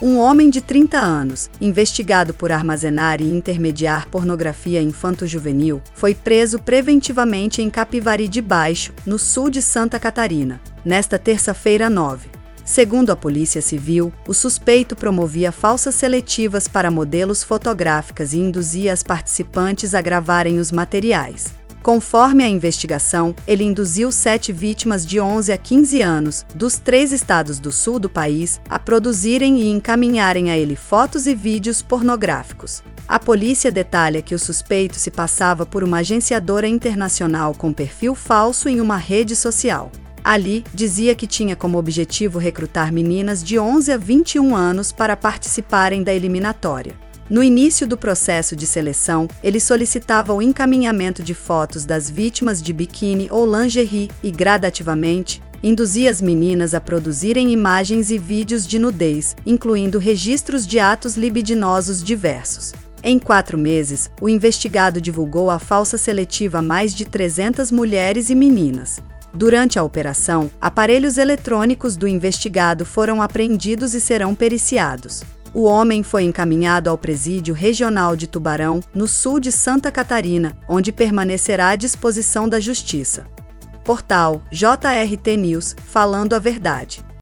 Um homem de 30 anos, investigado por armazenar e intermediar pornografia infanto-juvenil, foi preso preventivamente em Capivari de Baixo, no sul de Santa Catarina, nesta terça-feira 9. Segundo a Polícia Civil, o suspeito promovia falsas seletivas para modelos fotográficas e induzia as participantes a gravarem os materiais. Conforme a investigação, ele induziu 7 vítimas de 11 a 15 anos, dos 3 estados do sul do país, a produzirem e encaminharem a ele fotos e vídeos pornográficos. A polícia detalha que o suspeito se passava por uma agenciadora internacional com perfil falso em uma rede social. Ali, dizia que tinha como objetivo recrutar meninas de 11 a 21 anos para participarem da eliminatória. No início do processo de seleção, ele solicitava o encaminhamento de fotos das vítimas de biquíni ou lingerie e, gradativamente, induzia as meninas a produzirem imagens e vídeos de nudez, incluindo registros de atos libidinosos diversos. Em 4 meses, o investigado divulgou a falsa seletiva a mais de 300 mulheres e meninas. Durante a operação, aparelhos eletrônicos do investigado foram apreendidos e serão periciados. O homem foi encaminhado ao Presídio Regional de Tubarão, no sul de Santa Catarina, onde permanecerá à disposição da Justiça. Portal JRT News, falando a verdade.